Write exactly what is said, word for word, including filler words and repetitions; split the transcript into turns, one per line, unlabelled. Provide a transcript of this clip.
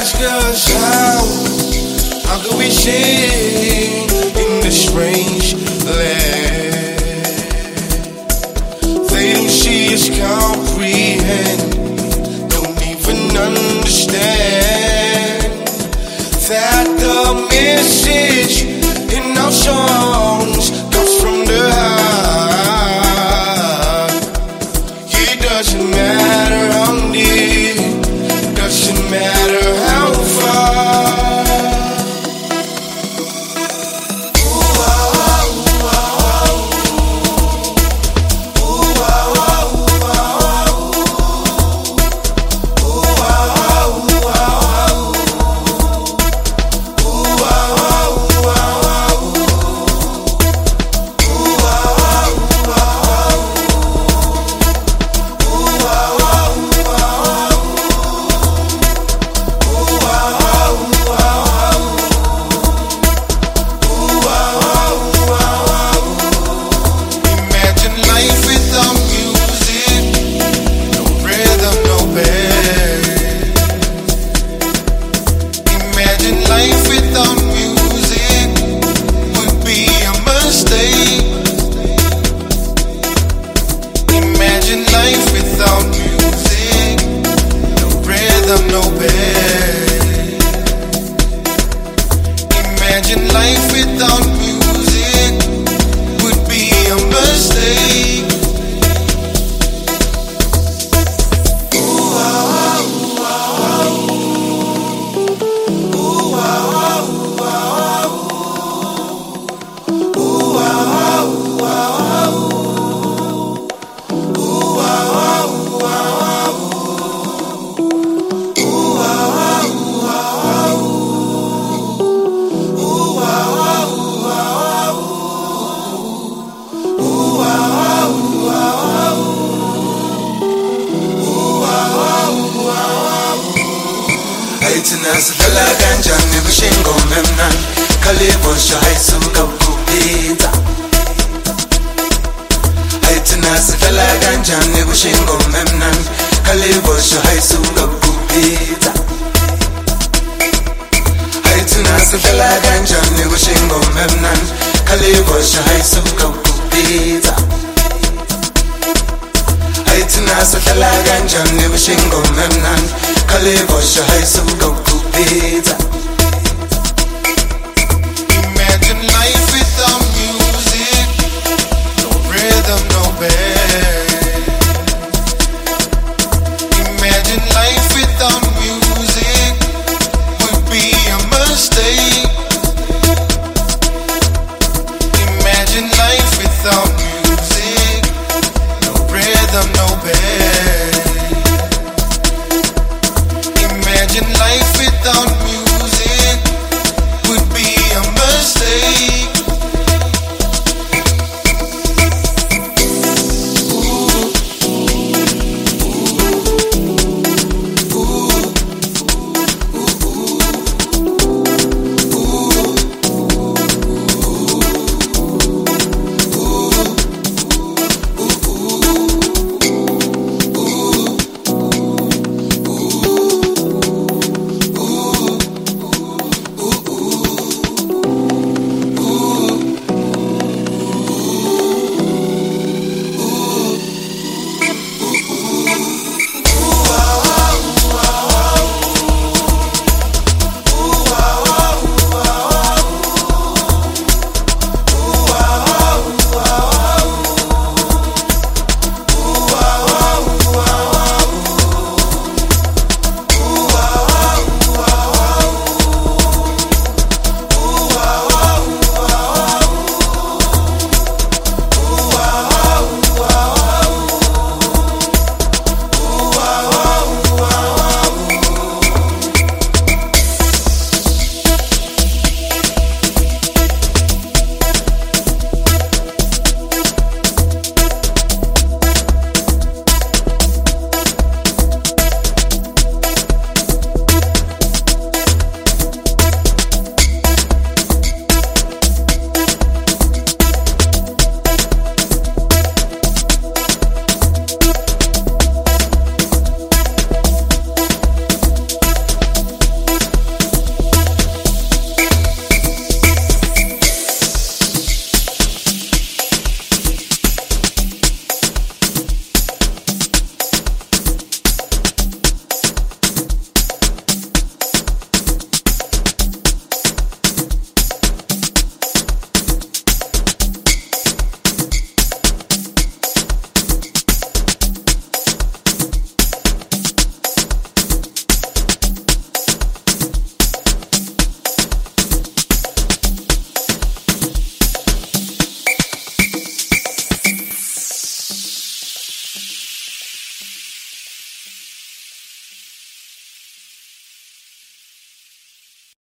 ask us how, how could we sing in this strange land? They don't see us comprehend, don't even understand that the message in our songs comes from the heart. It doesn't matter how near, doesn't matter how far. No bed. Imagine life without music would be a mistake. Ooh, ah, ooh, ah, ooh, ah, ooh, ah, ooh, ah, ooh, ah, ooh, ah, ooh, ah, ooh, ah.
Sinasala kanjani kushingo memnan Kalibo shaisu kapupita Sinasala kanjani kushingo memnan Kalibo shaisu kapupita Sinasala kanjani kushingo memnan Kalibo shaisu kapupita Sinasala kanjani kushingo memnan Kalibo shaisu kapupita